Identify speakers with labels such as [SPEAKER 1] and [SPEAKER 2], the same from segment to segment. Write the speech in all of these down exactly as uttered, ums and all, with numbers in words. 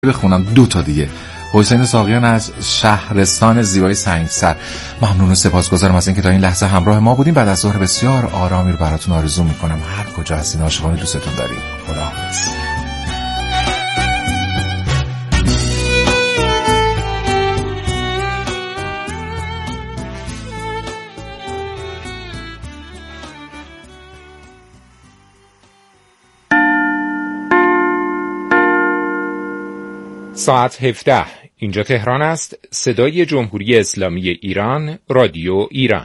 [SPEAKER 1] بخونم دو تا دیگه. حسین ساقیان از شهرستان زیبای سنگسر. ممنون و سپاسگزارم از اینکه تا این لحظه همراه ما بودیم. بعد از ظهر بسیار آرامی رو براتون آرزو میکنم. هر کجا هستین عاشقانه دوستتون داریم. خداحافظ.
[SPEAKER 2] ساعت هفده. اینجا تهران است. صدای جمهوری اسلامی ایران، رادیو ایران.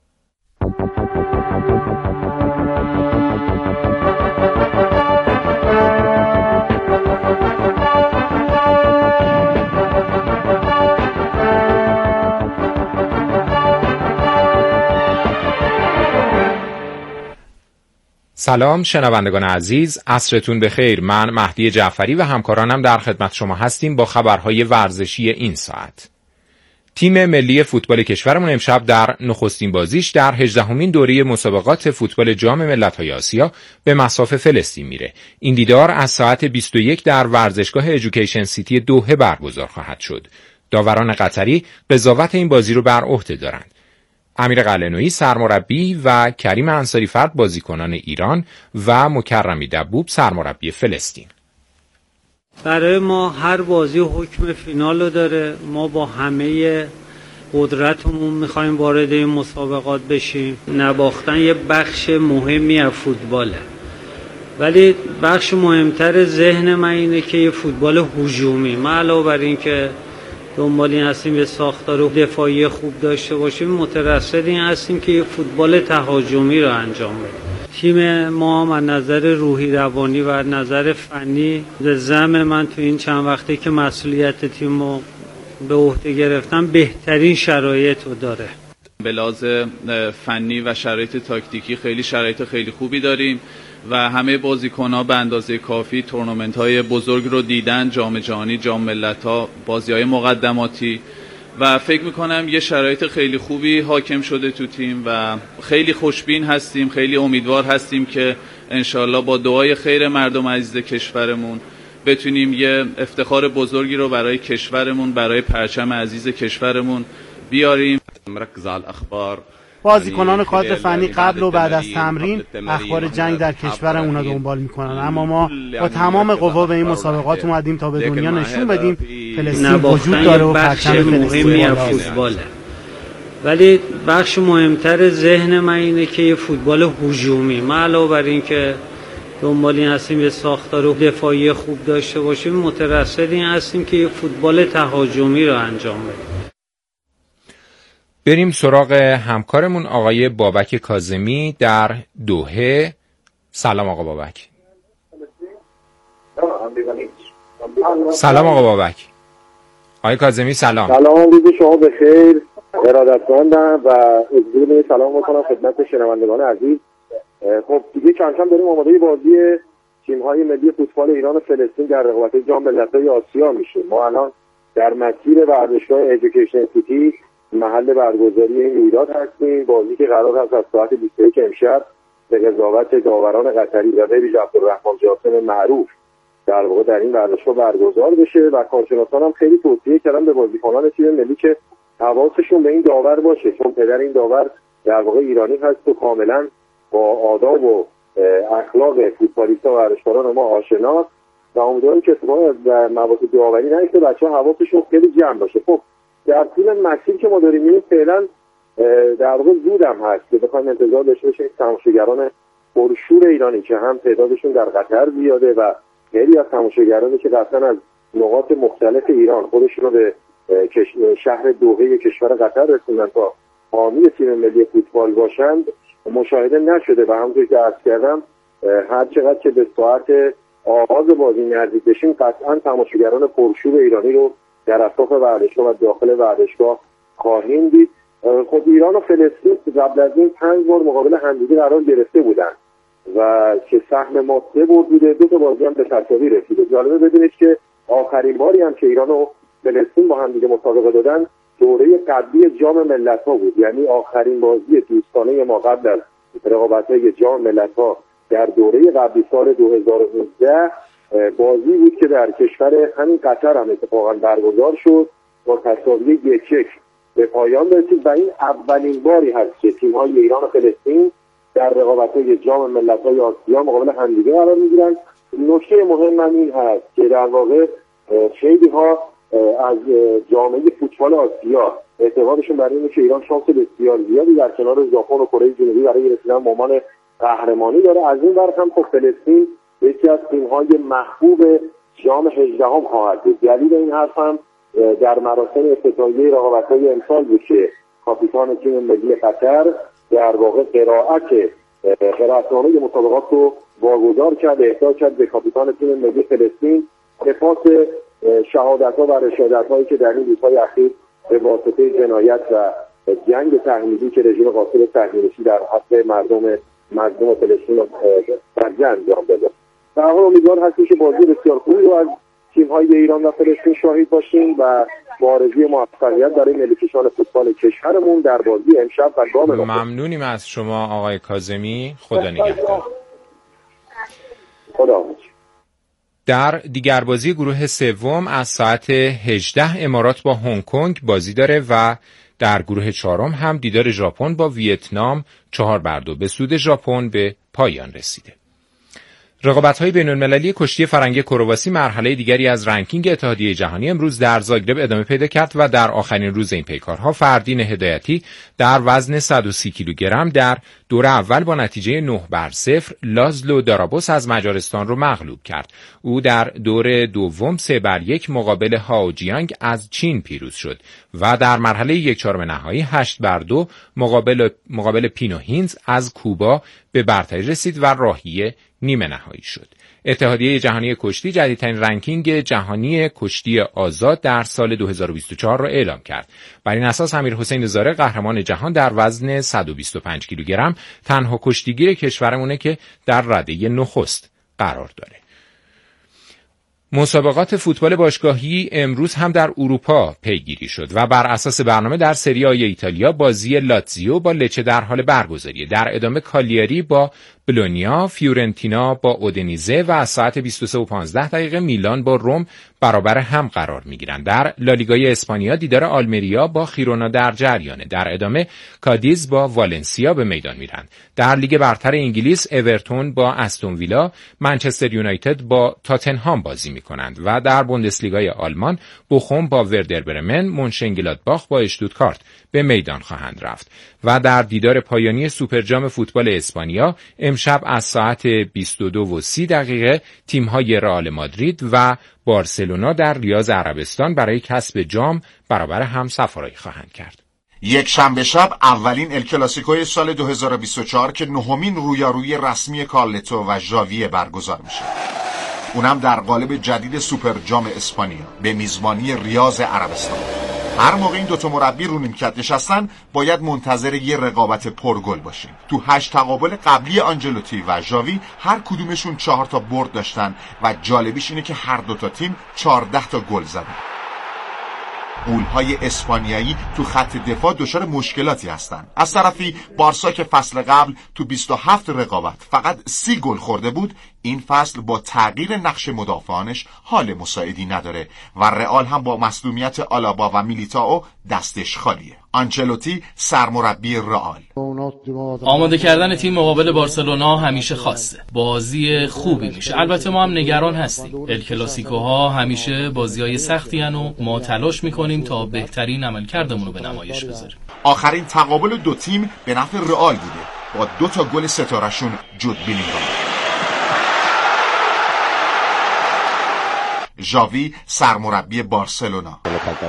[SPEAKER 2] سلام شنوندگان عزیز، عصرتون بخیر. من مهدی جعفری و همکارانم در خدمت شما هستیم با خبرهای ورزشی این ساعت. تیم ملی فوتبال کشورمون امشب در نخستین بازیش در هجدهمین دوره مسابقات فوتبال جام ملت‌های آسیا به مصاف فلسطین میره. این دیدار از ساعت بیست و یک در ورزشگاه ادویکیشن سیتی دوحه برگزار خواهد شد. داوران قطری قضاوت این بازی رو بر عهده دارند. امیر قلعه‌نویی سرمربی و کریم انصاری فرد بازیکنان ایران و مکرمی دبوب سرمربی فلسطین.
[SPEAKER 3] برای ما هر بازی حکم فینال رو داره. ما با همه قدرتمون میخوایم وارد این مسابقات بشیم. نباختن یه بخش مهمی از فوتباله، ولی بخش مهمتر ذهن من اینه که یه فوتبال هجومی. ما علاوه بر این که دنبال این هستیم یه ساختار دفاعی خوب داشته باشیم، مترصد این هستیم که یه فوتبال تهاجمی رو انجام بدیم. تیم ما هم از نظر روحی روانی و از نظر فنی، به زعم من تو این چند وقته که مسئولیت تیم رو به عهده گرفتم، بهترین شرایط رو داره.
[SPEAKER 4] به لحاظ فنی و شرایط تاکتیکی خیلی شرایط خیلی خوبی داریم و همه بازیکن‌ها به اندازه کافی تورنمنت‌های بزرگ رو دیدن، جام جهانی، جام ملت‌ها، بازی‌های مقدماتی، و فکر می‌کنم یه شرایط خیلی خوبی حاکم شده تو تیم و خیلی خوشبین هستیم، خیلی امیدوار هستیم که انشالله با دعای خیر مردم عزیز کشورمون بتونیم یه افتخار بزرگی رو برای کشورمون، برای پرچم عزیز کشورمون بیاریم.
[SPEAKER 5] مرکز على الاخبار.
[SPEAKER 6] بازیکنان کادر فنی قبل و بعد از تمرین اخبار جنگ در کشور اونا دنبال میکنن، اما ما با تمام قوا به این مسابقات اومدیم تا به دنیا نشون بدیم فلسطین وجود داره و پرچم فلسطین فوتباله.
[SPEAKER 3] ولی بخش مهمتر ذهن من اینه که یه فوتبال هجومی. ما علاوه بر این که دنبال این هستیم یه ساختار دفاعی خوب داشته باشیم، مترصد این هستیم که یه فوتبال تهاجمی رو انجام بدیم.
[SPEAKER 2] بریم سراغ همکارمون آقای بابک کاظمی در دوحه. سلام آقا بابک. سلام آقا بابک. آقای کاظمی سلام.
[SPEAKER 7] سلام، روز شما بخیر. ارادتمندم و عرض سلام میکنم خدمت شنوندگان عزیز. خب دیگه کم کم داریم آماده بازی تیم‌های ملی فوتبال ایران و فلسطین در رقابت جام ملت‌های آسیا میشیم. ما الان در مسیر ورزشگاه ادویکیشن سیتی محل برگزاری این رویداد هستیم. بازی که قرار هست از ساعت بیست و یک امشب به قضاوت داوران قطری و به ویژه عبدالرحمن جاسم معروف در واقع در این ورزشگاه برگزار بشه و کارشناسان هم خیلی توصیه کردن به بازیکنان تیم ملی که حواسشون به این داور باشه، چون پدر این داور در واقع ایرانی هست و کاملا با آداب و اخلاق فوتبالیستا و ورزشکاران ما آشناست و امیدوارم که اتفاقی از مواد داوری نیفته، بچه‌ها حواسشون خیلی جمع باشه. خب در طول مسیر که ما داریم میریم فعلا در واقع زودم هست که بخوایم انتظار داشته باشیم تماشاگران پرشور ایرانی که هم تعدادشون در قطر زیاده و خیلی از تماشاگرانی که قطعا از نقاط مختلف ایران خودشون رو به شهر دوحه کشور قطر رسوندن تا حامی تیم ملی فوتبال باشند مشاهده نشده و همونطور که عرض کردم هر چقدر که به ساعت آغاز بازی نزدیک بشیم قطعا تماشاگران پرشور ایرانی رو در اطراف ورزشگاه و داخل ورزشگاه خواهیم دید. خب ایران و فلسطین قبل از این پنج بار مقابل همدیگه قرار گرفته بودن و که سهم ما سه برد بوده، دو تا بازی هم به تساوی رسیده. جالبه بدونید که آخرین باری هم که ایران و فلسطین با همدیگه مسابقه دادن دوره قبلی جام ملت‌ها بود، یعنی آخرین بازی دوستانه ما قبل از رقابت‌های جام ملت‌ها در دوره قبلی سال دو هزار و نوزده بازی بود که در کشور همین قطر هم اتفاقا برگزار شد با تساوی یک یک به پایان رسید و این اولین باری هست که تیم‌های ایران و فلسطین در رقابت‌های جام ملت‌های آسیا مقابل همدیگه قرار می‌گیرن. نکته مهم این هست که در واقع خیلی‌ها از جامعه فوتبال آسیا اعتقادشون بر اینه که ایران شانس بسیار زیادی در کنار ژاپن و کره جنوبی برای رسیدن به عنوان قهرمانی داره. از این ور هم خب فلسطین یکی از تیم‌های محبوب جام هجدهم خواهد بود. دلیل این حرف هم در مراسم افتتاحیه رقابت‌های امسال بود که کاپیتان تیم ملی قطر در واقع قرائت قرائتنامه مسابقات رو واگذار کرد، اهدا کرد به کاپیتان تیم ملی فلسطین به پاس شهادت‌ها و رشادت‌هایی که در این روزهای اخیر به واسطه جنایت و جنگ تحمیلی که رژیم قاصد صهیونیستی در حق مردم مردم فلسطین فرجه انجام داده. در حال امیدوار هستیم که بازی بسیار خوبی رو از تیم‌های ایران و فلسطین شاهد باشیم و با آرزوی موفقیت برای ملی‌کشان فوتبال کشورمون در بازی امشب و گام نخست.
[SPEAKER 2] ممنونیم از شما آقای کاظمی. خدا نگهدار.
[SPEAKER 7] خدا حافظ.
[SPEAKER 2] در دیگر بازی گروه سوم از ساعت هجده امارات با هنگ کنگ بازی داره و در گروه چهارم هم دیدار ژاپن با ویتنام چهار بر دو به سود ژاپن به پایان رسیده. رقابت‌های بین‌المللی کشتی فرنگی کرواسی مرحله دیگری از رنکینگ اتحادیه جهانی امروز در زاگرب ادامه پیدا کرد و در آخرین روز این پیکارها فردین هدایتی در وزن صد و سی کیلوگرم در دور اول با نتیجه نه بر صفر لازلو دارابوس از مجارستان رو مغلوب کرد. او در دور دوم سه بر یک مقابل هاو جیانگ از چین پیروز شد و در مرحله یک چهارم نهایی هشت بر دو مقابل مقابل پینو هینز از کوبا به برتری رسید و راهی نیمه نهایی شد. اتحادیه جهانی کشتی جدیدترین رنکینگ جهانی کشتی آزاد در سال دو هزار و بیست و چهار را اعلام کرد. بر این اساس امیرحسین زاره قهرمان جهان در وزن صد و بیست و پنج کیلوگرم تنها کشتیگیر کشورمونه که در رده نخست قرار داره. مسابقات فوتبال باشگاهی امروز هم در اروپا پیگیری شد و بر اساس برنامه در سری آ ایتالیا بازی لاتزیو با لچه در حال برگزاریه. در ادامه کالیاری با بلونیا، فیورنتینا با اودینیزه و از ساعت بیست و سه و پانزده دقیقه میلان با روم برابر هم قرار میگیرند. در لالیگای اسپانیا دیدار آلمریا با خیرونا در جریانه. در ادامه کادیز با والنسیا به میدان میرند. در لیگ برتر انگلیس اورتون با استون ویلا، منچستر یونایتد با تاتنهام بازی میکنند و در بوندسلیگای آلمان بوخوم با وردر برمن، مونشنگلادباخ با اشتوتگارت به میدان خواهند رفت. و در دیدار پایانی سوپرجام فوتبال اسپانیا امشب از ساعت بیست و دو و سی دقیقه تیم‌های رئال مادرید و بارسلونا در ریاض عربستان برای کسب جام برابر هم سفارایی خواهند کرد.
[SPEAKER 5] یک شنبه شب اولین ال کلاسیکوی سال دو هزار و بیست و چهار که نهمین رویارویی رسمی کارلتو و ژاویه برگزار میشه. اونم در قالب جدید سوپرجام اسپانیا به میزبانی ریاض عربستان. هر موقع این دوتا مربی رو نیمکت نشستن باید منتظر یه رقابت پرگل باشیم. تو هشت تقابل قبلی آنجلوتی و ژاوی هر کدومشون چهار تا برد داشتن و جالبیش اینه که هر دوتا تیم چهارده تا گل زدن. غول‌های اسپانیایی تو خط دفاع دچار مشکلاتی هستن. از طرفی بارسا که فصل قبل تو بیست و هفت رقابت فقط سی گل خورده بود، این فصل با تغییر نقش مدافعانش حال مساعدی نداره و رئال هم با مصدومیت آلابا و میلیتائو دستش خالیه. آنچلوتی سرمربی رئال.
[SPEAKER 8] آماده کردن تیم مقابل بارسلونا همیشه خاصه. بازی خوبی میشه. البته ما هم نگران هستیم. ال کلاسیکوها همیشه بازیای سختی ان و ما تلاش میکنیم تا بهترین عملکردمون رو به نمایش بذاریم.
[SPEAKER 5] آخرین تقابل دو تیم به نفع رئال بوده با دو تا گل ستاره‌شون جود بیلینگهام. ژاوی سرمربی بارسلونا.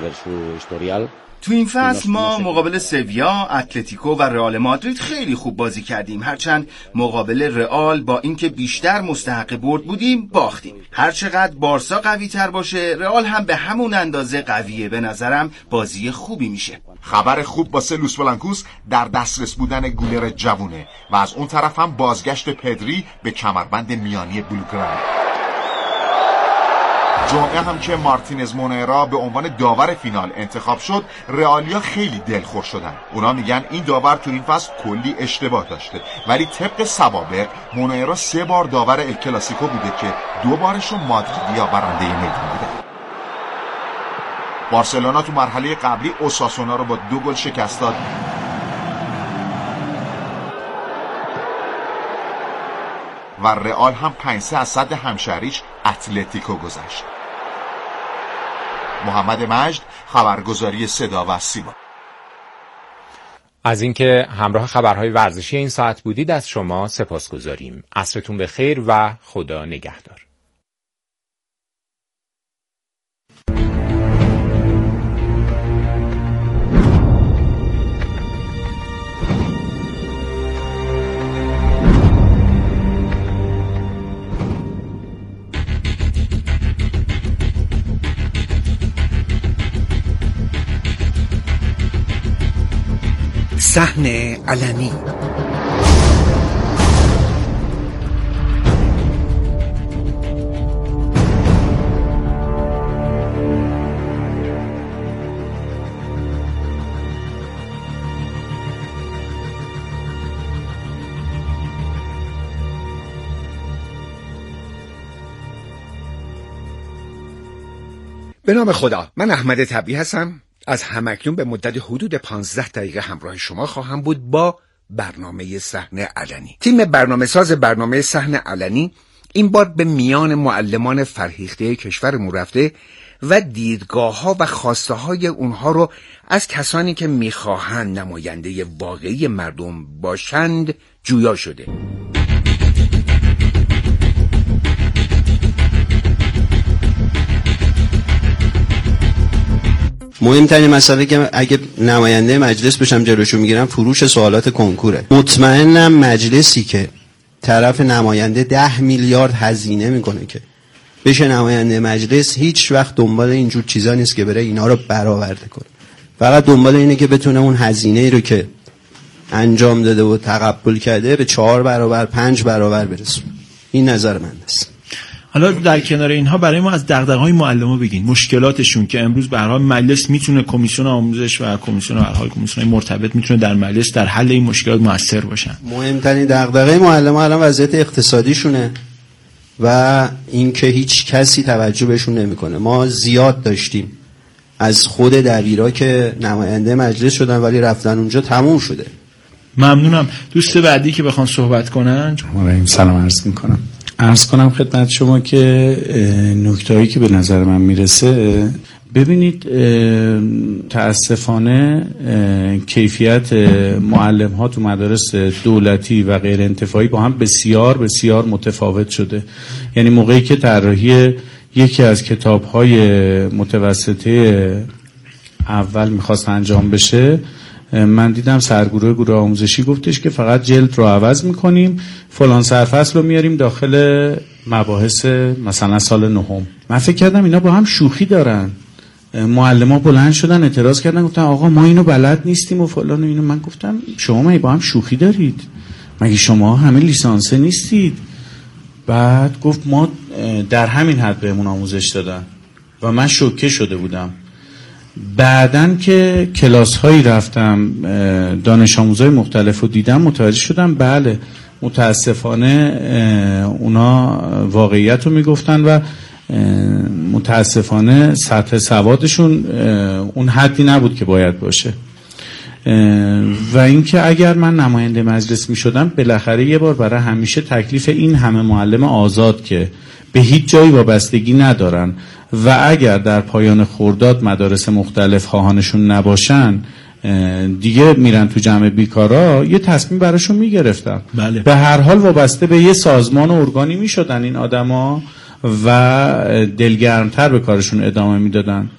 [SPEAKER 9] تو این فصل ما مقابل سویا، اتلتیکو و رئال مادرید خیلی خوب بازی کردیم، هرچند مقابل رئال با اینکه بیشتر مستحق برد بودیم باختیم. هرچقدر بارسا قوی تر باشه رئال هم به همون اندازه قویه. به نظرم بازی خوبی میشه.
[SPEAKER 5] خبر خوب واسه لوس بلانکوس در دسترس بودن گولر جوونه و از اون طرف هم بازگشت پدری به کمربند میانی بلوگرانا. جمعه هم که مارتینز مونیرا به عنوان داور فینال انتخاب شد، رئالیا خیلی دلخور شدن. اونا میگن این داور تو این فصل کلی اشتباه داشته، ولی طبق سوابق مونیرا سه بار داور ال کلاسیکو بوده که دو بارشو مادریدیا برنده میدون بوده. بارسلونا تو مرحله قبلی اوساسونا رو با دو گل شکست داد. و رئال هم پنج سه از صد همشهریش اتلتیکو گذشت. محمد مجد، خبرگزاری صدا و سیما.
[SPEAKER 2] از اینکه همراه خبرهای ورزشی این ساعت بودید از شما سپاسگزاریم. عصرتون بخیر و خدا نگهدار.
[SPEAKER 10] صحن علنی. به نام خدا، من احمد طبعی هستم. از همکنون به مدت حدود پانزده دقیقه همراه شما خواهم بود با برنامه صحن علنی. تیم برنامه ساز برنامه صحن علنی این بار به میان معلمان فرهیخته کشورمون رفته و دیدگاه ها و خواسته های اونها رو از کسانی که میخواهند نماینده واقعی مردم باشند جویا شده.
[SPEAKER 11] مهمترین مسئله که اگه نماینده مجلس بشم جلوشو میگیرم فروش سوالات کنکوره. مطمئنم مجلسی که طرف نماینده ده میلیارد هزینه میکنه که بشه نماینده مجلس، هیچ وقت دنبال اینجور چیزا نیست که بره اینا رو برآورده کنه. فقط دنبال اینه که بتونه اون هزینه‌ای رو که انجام داده و تقبل کرده به چهار برابر پنج برابر برسونه. این نظر من است.
[SPEAKER 12] حالا در کنار اینها برای ما از دغدغه‌های معلم‌ها بگین، مشکلاتشون که امروز به هر حال مجلس میتونه، کمیسیون آموزش و کمیسیون به هر حال کمیسیون‌های مرتبط میتونه در مجلس در حل این مشکلات موثر باشن.
[SPEAKER 11] مهمترین دغدغه معلم‌ها الان وضعیت اقتصادیشونه و اینکه هیچ کسی توجه بهشون نمیکنه. ما زیاد داشتیم از خود دبیرا که نماینده مجلس شدن ولی رفتن اونجا تموم شده.
[SPEAKER 12] ممنونم. دوست بعدی که بخوان صحبت کنن.
[SPEAKER 13] من سلام عرض میکنم. عرض کنم خدمت شما که نکته‌ای که به نظر من میرسه، ببینید تأسفانه کیفیت معلم ها تو مدارس دولتی و غیر انتفاعی با هم بسیار بسیار متفاوت شده. یعنی موقعی که طراحی یکی از کتاب های متوسطه اول میخواست انجام بشه، من دیدم سرگروه گروه آموزشی گفتش که فقط جلد رو عوض میکنیم، فلان سرفصل رو میاریم داخل مباحث مثلا سال نهم. من فکر کردم اینا با هم شوخی دارن. معلم‌ها بلند شدن اعتراض کردن، گفتن آقا ما اینو بلد نیستیم و فلان و اینو. من گفتم شما مگه با هم شوخی دارید؟ مگه شما همه لیسانسه نیستید؟ بعد گفت ما در همین حد بهمون آموزش دادن و من شوکه شده بودم. بعدن که کلاس هایی رفتم دانش آموزای مختلف رو دیدم متوجه شدم بله متاسفانه اونا واقعیت رو میگفتن و متاسفانه سطح سوادشون اون حدی نبود که باید باشه. و اینکه اگر من نماینده مجلس می شدم بالاخره یه بار برای همیشه تکلیف این همه معلم آزاد که به هیچ جایی وابستگی ندارن و اگر در پایان خرداد مدارس مختلف خواهانشون نباشن دیگه میرن تو جمع بیکارا، یه تصمیم براشون میگرفتم. بله. به هر حال وابسته به یه سازمان و ارگانی میشدن این آدما و دلگرمتر به کارشون ادامه میدادن.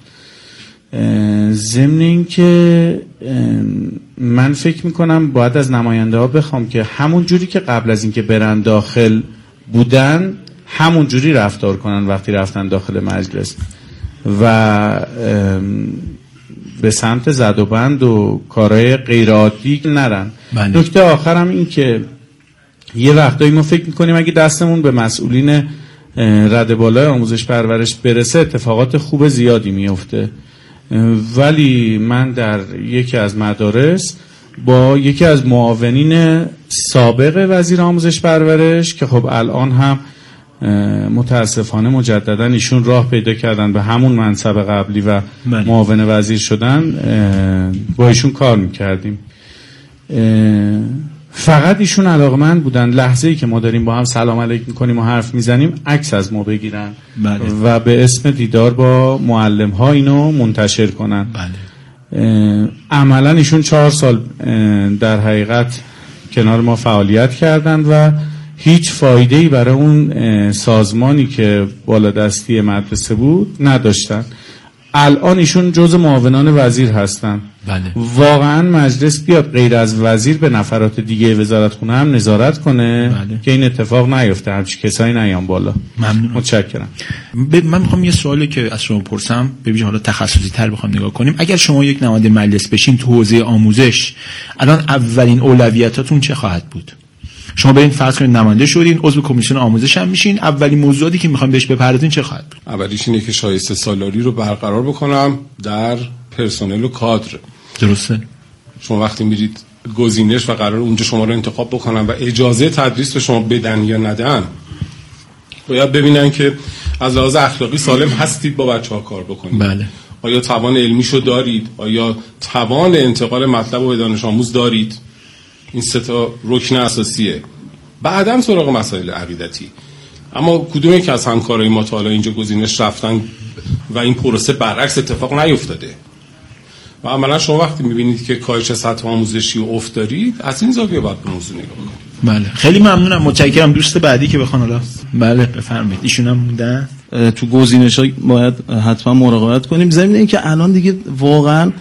[SPEAKER 13] ضمن این که من فکر میکنم باید از نماینده ها بخوام که همون جوری که قبل از اینکه برن داخل بودن همون جوری رفتار کنن وقتی رفتن داخل مجلس و به سمت زد و بند و کارهای غیر عادی نرن. نکته آخرم این که یه وقتایی ما فکر میکنیم اگه دستمون به مسئولین رده بالای آموزش پرورش برسه اتفاقات خوب زیادی میفته. ولی من در یکی از مدارس با یکی از معاونین سابق وزیر آموزش پرورش که خب الان هم متاسفانه مجددا ایشون راه پیدا کردن به همون منصب قبلی و من. معاون وزیر شدن، با ایشون کار میکردیم. فقط ایشون علاقمند بودن لحظه‌ای که ما داریم با هم سلام علیک میکنیم و حرف میزنیم عکس از ما بگیرن بله. و به اسم دیدار با معلم ها اینو منتشر کنن. بله. عملا ایشون چهار سال در حقیقت کنار ما فعالیت کردن و هیچ فایده‌ای برای اون سازمانی که بالادستی مدرسه بود نداشتن. الان ایشون جزء معاونان وزیر هستن. بله. واقعا مجلس بیاد غیر از وزیر به نفرات دیگه وزارتخونه هم نظارت کنه بله. که این اتفاق نیفته، همچی کسایی نیان بالا.
[SPEAKER 12] ممنون.
[SPEAKER 13] متشکرم.
[SPEAKER 12] من میخوام یه سوالی که از شما پرسم ببینیم حالا تخصصی تر بخوام نگاه کنیم. اگر شما یک نماینده مجلس بشین تو حوزه آموزش، الان اولین اولویتاتون چه خواهد بود؟ شما برین فرض کنید نماینده شدین، عضو کمیسیون آموزش هم میشین، اولین موضوعاتی که میخوام بهش بپردازین چه خواهد بود؟
[SPEAKER 14] اولیش اینه که شایسته سالاری رو برقرار بکنم در پرسنل و کادر.
[SPEAKER 12] درسته.
[SPEAKER 14] شما وقتی میرید گزینش و قرار اونجا شما رو انتخاب بکنن و اجازه تدریس به شما بدن یا ندن، باید ببینن که از لحاظ اخلاقی سالم هستید با بچه‌ها کار بکنید.
[SPEAKER 12] بله.
[SPEAKER 14] آیا توان علمیشو دارید؟ آیا توان انتقال مطلب رو به دانش آموز دارید؟ این سه تا رکن اساسیه. بعداً سراغ مسائل عقیدتی. اما کدوم یک از همکارای ما تا حالا اینجا گزینش رفتن و این پروسه برعکس اتفاق نیفتاده؟ و عملا شما وقتی میبینید که کاهش سطح آموزشی و افت دارید، از این زاویه باید به موضوع نگاه کنید.
[SPEAKER 12] بله، خیلی ممنونم. متشکرم. دوست بعدی که بخوان حالا. بله بفرمایید. ایشون هم موندن.
[SPEAKER 15] تو گزینش‌ها باید حتما مراقبت کنیم. ضمن اینکه الان دیگه واقعا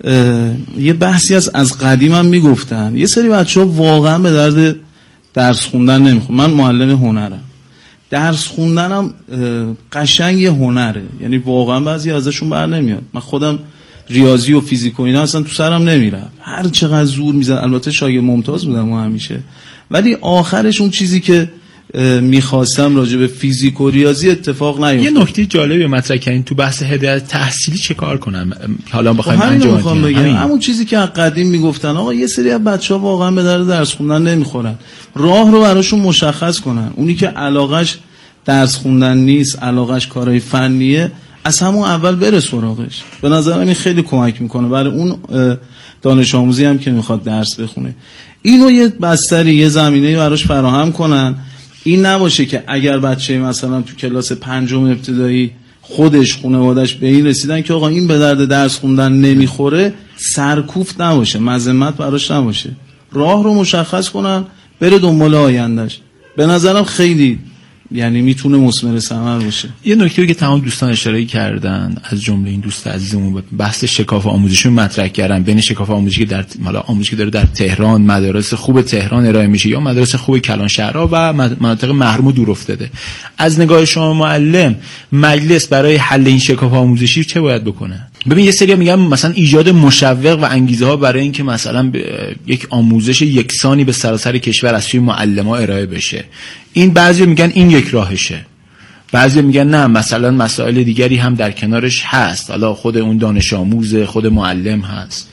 [SPEAKER 15] یه بحثی از از قدیم هم میگفتن یه سری بچه‌ها واقعا به درد درس خوندن نمیخوره. من معلم هنرم، درس خوندنم قشنگ یه هنره، یعنی واقعا بعضی ازشون بر نمیاد. من خودم ریاضی و فیزیک و اینا اصلا تو سرم نمیرم، هر چقدر زور میزن. البته شاگرد ممتاز بودم و همیشه، ولی آخرش اون چیزی که میخواستم راجع به فیزیک و ریاضی اتفاق نیفتاد.
[SPEAKER 12] یه نکته جالبی مطرح کردین تو بحث هدایت تحصیلی چه کار کنم حالا بخوایم انجام بدیم؟
[SPEAKER 15] همین. همون چیزی که قدیم میگفتن آقا یه سری از بچه‌ها واقعا به درد درس خوندن نمیخورن، راه رو براشون مشخص کنن. اونی که علاقش درس خوندن نیست، علاقش کارهای فنیه، از همون اول بره سراغش. به نظر من خیلی کمک میکنه برای اون دانش آموزی هم که میخواد درس بخونه. اینو یه بستری، یه زمینه‌ای براش فراهم کنن. این نباشه که اگر بچه مثلا تو کلاس پنجم ابتدایی خودش خانواده‌اش به این رسیدن که آقا این به درد درس خوندن نمیخوره، سرکوفت نباشه، مذمت براش نباشه، راه رو مشخص کنن، بره دنبال آیندهش. به نظرم خیلی یعنی میتونه مثمر ثمر باشه.
[SPEAKER 12] یه نکته که تمام دوستان اشاره کردن، از جمله این دوست عزیزمون، بحث شکاف آموزشی رو مطرح کردن، بین شکاف آموزشی که در حالا آموزشی که داره در تهران، مدارس خوب تهران ارائه میشه یا مدارس خوب کلانشهرها و مناطق محروم و دور افتاده. از نگاه شما معلم، مجلس برای حل این شکاف آموزشی چه باید بکنه؟ ببین یه سری میگن مثلا ایجاد مشوق و انگیزه ها برای اینکه مثلا یک آموزش یکسانی به سراسر کشور از سوی معلم‌ها ارائه بشه. این بعضی میگن این یک راهشه، بعضی میگن نه مثلا مسائل دیگری هم در کنارش هست، حالا خود اون دانش آموز، خود معلم هست.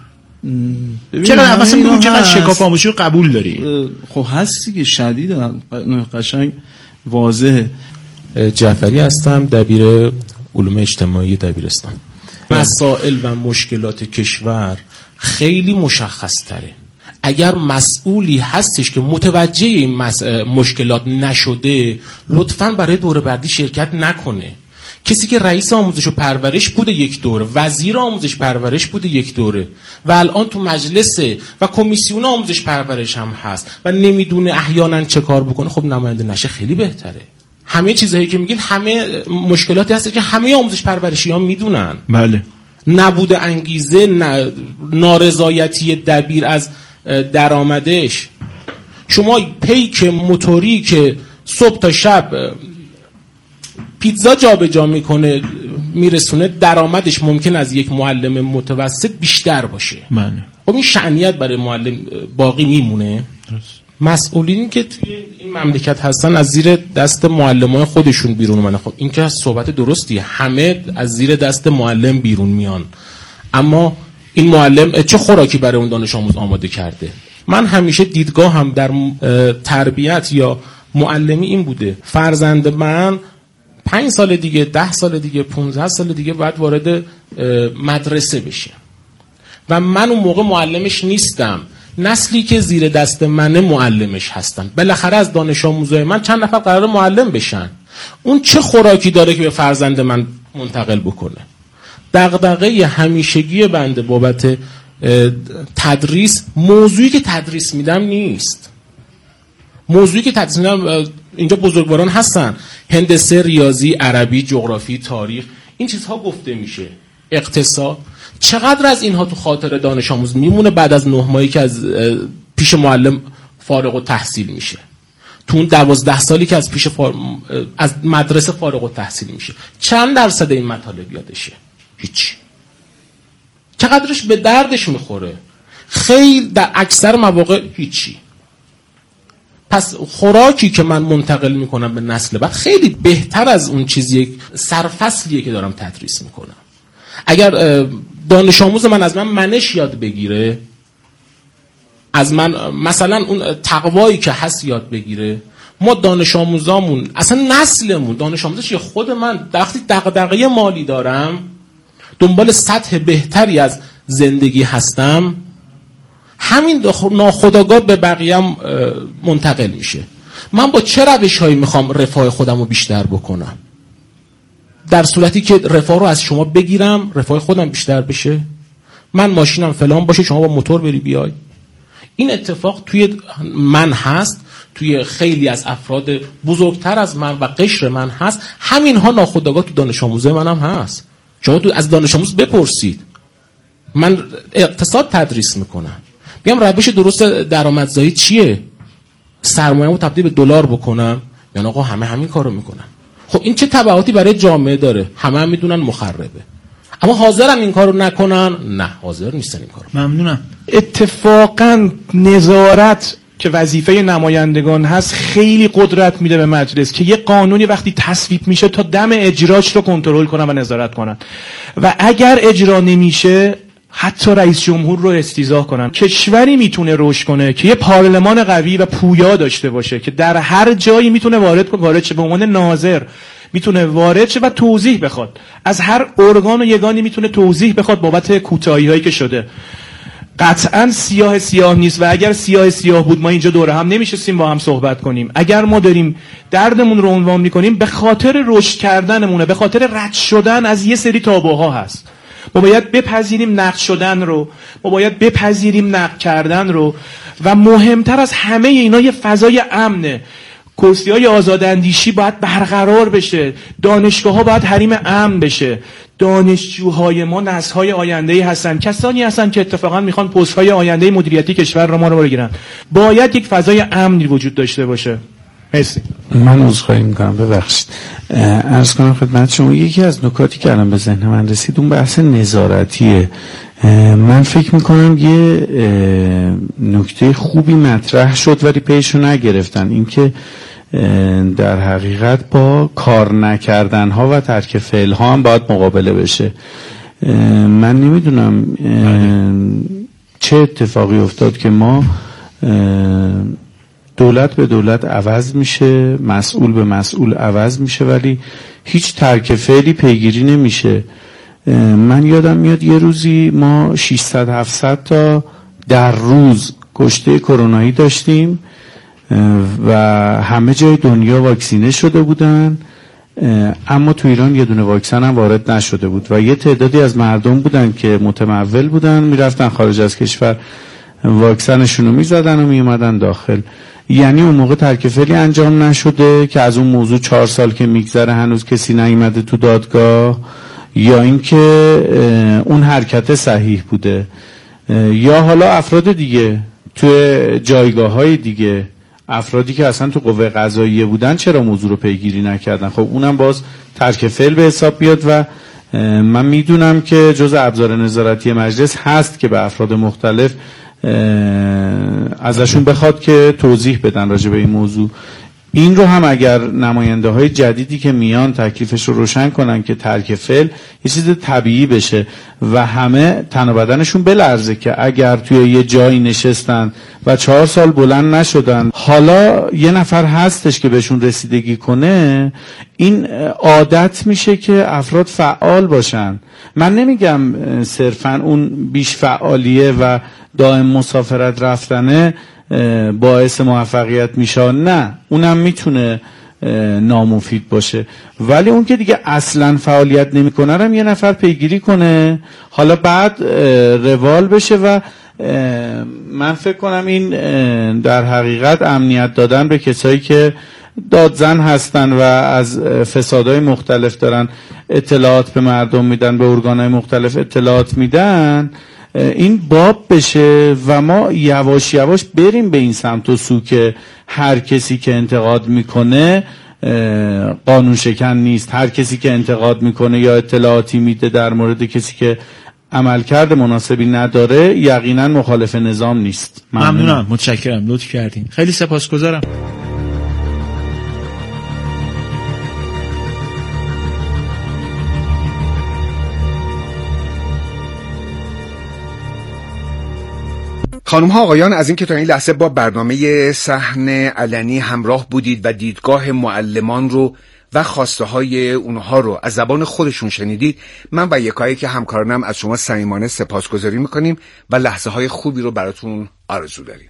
[SPEAKER 12] چرا مثلا میگم چقدر شکاف آموزشی رو قبول داری؟
[SPEAKER 15] خب هستی که شدید قشنگ واضحه.
[SPEAKER 16] جعفری هستم، دبیر علوم اجتماعی دبیرستان. مسائل و مشکلات کشور خیلی مشخص تره. اگر مسئولی هستش که متوجه این مشکلات نشده، لطفاً برای دوره بعدی شرکت نکنه. کسی که رئیس آموزش و پرورش بوده یک دوره، وزیر آموزش پرورش بوده یک دوره و الان تو مجلس و کمیسیون آموزش پرورش هم هست و نمیدونه احیانا چه کار بکنه، خب نماینده نشه خیلی بهتره. همه چیزایی که میگین همه مشکلاتی هست که همه آموزش پرورشی ها میدونن.
[SPEAKER 12] بله.
[SPEAKER 16] نبود انگیزه، نارضایتی دبیر از درآمدش. شما پیک موتوری که صبح تا شب پیتزا جابجا میکنه میرسونه، درآمدش ممکن از یک معلم متوسط بیشتر باشه.
[SPEAKER 12] بله.
[SPEAKER 16] خب این شأنیت برای معلم باقی میمونه؟ مسئولینی که توی این مملکت هستن از زیر دست معلمای خودشون بیرون اومدن. خب این که صحبت درستیه، همه از زیر دست معلم بیرون میان، اما این معلم چه خوراکی برای اون دانش آموز آماده کرده؟ من همیشه دیدگاه هم در تربیت یا معلمی این بوده فرزند من پنج سال دیگه، ده سال دیگه، پونزده سال دیگه باید وارد مدرسه بشه و من اون موقع معلمش نیستم، نسلی که زیر دست منه معلمش هستن. بالاخره از دانش آموزای من چند نفر قرار معلم بشن. اون چه خوراکی داره که به فرزند من منتقل بکنه؟ دغدغه همیشگی بنده بابت تدریس موضوعی که تدریس میدم نیست. موضوعی که تدریس میدم اینجا بزرگواران هستن، هندسه، ریاضی، عربی، جغرافی، تاریخ، این چیزها گفته میشه. اقتصاد، چقدر از اینها تو خاطر دانش آموز میمونه بعد از نه ماهی که از پیش معلم فارغ التحصیل میشه؟ تو اون دوازده سالی که از پیش فار... از مدرسه فارغ التحصیل میشه چند درصد این مطالب یادشه؟ هیچ. چقدرش به دردش میخوره؟ خیلی در اکثر مواقع هیچی. پس خوراکی که من منتقل میکنم به نسل بعد خیلی بهتر از اون چیزیه، سرفصلیه که دارم تدریس میکنم. اگر دانش آموز من از من منش یاد بگیره، از من مثلا اون تقوایی که هست یاد بگیره، ما دانش آموزامون اصلا نسلمون دانش آموزش یا خود من وقتی دغدغه مالی دارم، دنبال سطح بهتری از زندگی هستم، همین ناخودآگاه به بقیه‌ام منتقل میشه. من با چه روش‌هایی میخوام رفاه خودم رو بیشتر بکنم؟ در صورتی که رفاه رو از شما بگیرم رفاه خودم بیشتر بشه، من ماشینم فلان باشه شما با موتور بری بیای. این اتفاق توی من هست، توی خیلی از افراد بزرگتر از من و قشر من هست. همین ها ناخودآگاه تو دانش آموزه منم هست. شما تو از دانش آموز بپرسید. من اقتصاد تدریس میکنم، بیام روش درست درآمدزایی چیه؟ سرمایه‌مو تبدیل به دلار بکنم؟ یعنی آقا همه همین کارو میکنن. خب این چه تبعاتی برای جامعه داره؟ همه هم میدونن مخربه، اما حاضرن این کارو نکنن؟ نه، حاضر نیستن این کارو.
[SPEAKER 17] ممنونم. اتفاقا نظارت که وظیفه نمایندگان هست خیلی قدرت میده به مجلس که یه قانونی وقتی تصویب میشه تا دم اجراش رو کنترل کنن و نظارت کنن و اگر اجرا نمیشه حتی رئیس جمهور رو استیضاح کنن. کشوری میتونه رشد کنه که یه پارلمان قوی و پویا داشته باشه که در هر جایی میتونه وارد کنه، وارد شه به عنوان ناظر، میتونه وارد شه و توضیح بخواد از هر ارگان و یگانی، میتونه توضیح بخواد بابت کوتاهی هایی که شده. قطعا سیاه سیاه نیست و اگر سیاه سیاه بود ما اینجا دوره هم نمیشستیم با هم صحبت کنیم. اگر ما داریم دردمون رو عنوان میکنیم به خاطر رشد کردنمونه، به خاطر رد شدن از یه سری تابوها هست. ما باید بپذیریم نقد شدن رو، ما باید بپذیریم نقد کردن رو و مهمتر از همه اینا یه فضای امنه. کرسی‌های آزاداندیشی باید برقرار بشه، دانشگاه‌ها باید حریم امن بشه. دانشجوهای ما نسل‌های آینده‌ای هستن، کسانی هستن که اتفاقا میخوان پست‌های آینده مدیریتی کشور رو ما رو بگیرن. باید یک فضای امنی وجود داشته باشه. مرسی.
[SPEAKER 13] من عذرخواهی میکنم، ببخشید. عرض کنم خدمت شما یکی از نکاتی که الان به ذهن من رسید اون بحث نظارتیه. من فکر میکنم یه نکته خوبی مطرح شد ولی پیشو نگرفتن، اینکه در حقیقت با کار نکردن ها و ترک فعل ها هم باید مقابله بشه. من نمیدونم چه اتفاقی افتاد که ما دولت به دولت عوض میشه، مسئول به مسئول عوض میشه ولی هیچ ترک فعلی پیگیری نمیشه. من یادم میاد یه روزی ما ششصد هفتصد تا در روز کشته کرونایی داشتیم و همه جای دنیا واکسینه شده بودن، اما تو ایران یه دونه واکسن هم وارد نشده بود و یه تعدادی از مردم بودن که متمول بودن میرفتن خارج از کشور واکسنشون رو میزدن و میومدن داخل. یعنی اون موقع ترک فعلی انجام نشده که از اون موضوع چهار سال که میگذره هنوز کسی نیامده تو دادگاه، یا اینکه اون حرکت صحیح بوده، یا حالا افراد دیگه تو جایگاه‌های دیگه، افرادی که اصلا تو قوه قضاییه بودن چرا موضوع رو پیگیری نکردن؟ خب اونم باز ترک فعل به حساب بیاد و من میدونم که جز ابزار نظارتی مجلس هست که به افراد مختلف ازشون بخواد که توضیح بدن راجع به این موضوع. این رو هم اگر نماینده های جدیدی که میان تکلیفش رو روشن کنن که ترک فعل یه چیز طبیعی بشه و همه تن و بدنشون بلرزه که اگر توی یه جایی نشستن و چهار سال بلند نشدن، حالا یه نفر هستش که بهشون رسیدگی کنه، این عادت میشه که افراد فعال باشن. من نمیگم صرفا اون بیش فعالیه و دائم مسافرت رفتنه باعث موفقیت میشه، نه، اونم میتونه نامفید باشه، ولی اون که دیگه اصلا فعالیت نمیکنه هم یه نفر پیگیری کنه، حالا بعد روال بشه. و من فکر کنم این در حقیقت امنیت دادن به کسایی که دادزن هستن و از فسادهای مختلف دارن اطلاعات به مردم میدن، به ارگانهای مختلف اطلاعات میدن، این باب بشه و ما یواش یواش بریم به این سمت و سو که هر کسی که انتقاد میکنه قانون شکن نیست، هر کسی که انتقاد میکنه یا اطلاعاتی میده در مورد کسی که عملکرد مناسبی نداره یقینا مخالف نظام نیست.
[SPEAKER 12] ممنونم, ممنونم. متشکرم، لطف کردین، خیلی سپاسگزارم.
[SPEAKER 10] خانم ها آقایان، از این که تا این لحظه با برنامه صحن علنی همراه بودید و دیدگاه معلمان رو و خواسته های اونها رو از زبان خودشون شنیدید، من و یکایی که همکارانم از شما صمیمانه سپاسگزاری میکنیم و لحظه های خوبی رو براتون آرزو داریم.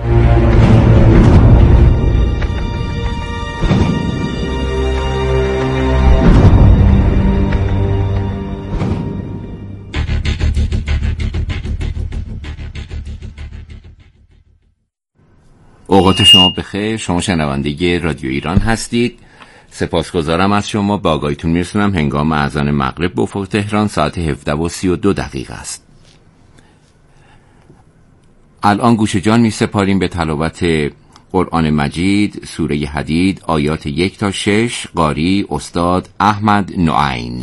[SPEAKER 18] اوقات شما بخیر. شما شنونده رادیو ایران هستید. سپاسگزارم از شما. با آگاهیتون میرسونم هنگام اذان مغرب به افق تهران ساعت هفده و سی و دو دقیقه است. الان گوش جان می سپاریم به تلاوت قرآن مجید، سوره حدید، آیات یک تا شش، قاری استاد احمد نعین.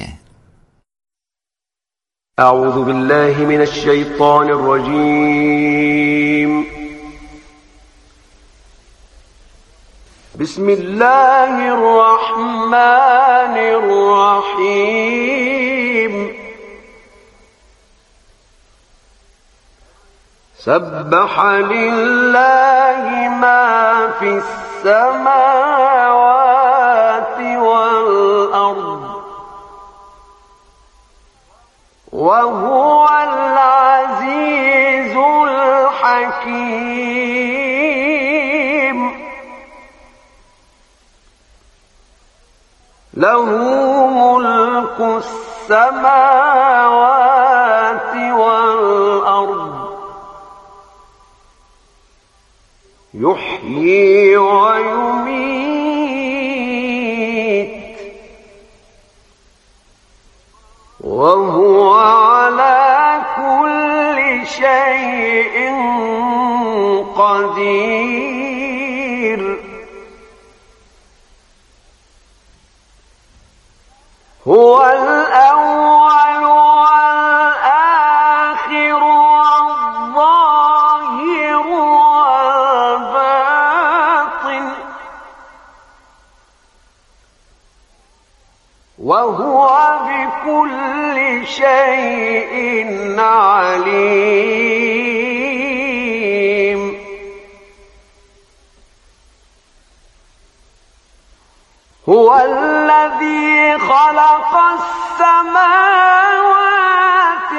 [SPEAKER 19] اعوذ بالله من الشیطان الرجیم. بسم الله الرحمن الرحیم. سبح لله ما في السماوات والأرض وهو العزيز الحكيم. له ملك السماوات والأرض يحيي ويميت وهو على كل شيء قدير. هو الأول والآخر والظاهر والباطن وهو بكل شيء عليم. هو الذي خلق السماوات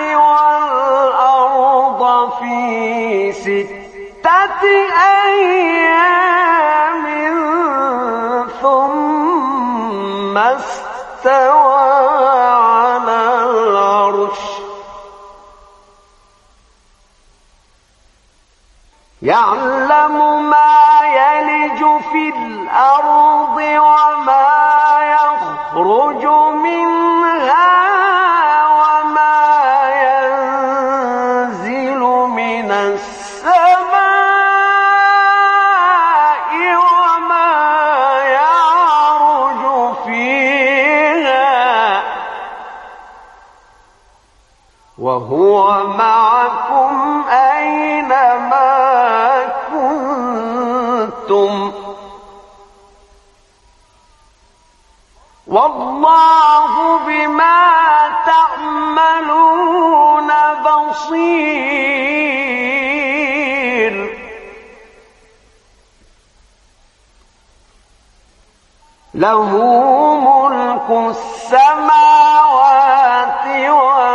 [SPEAKER 19] والأرض في ستة أيام ثم استوى على العرش يعلم ما يلج في الأرض وما يخرج منها وما ينزل من السماء وما يعرج فيها وهو معكم أينما كنتم والله بما تعملون بصير. له ملك السماوات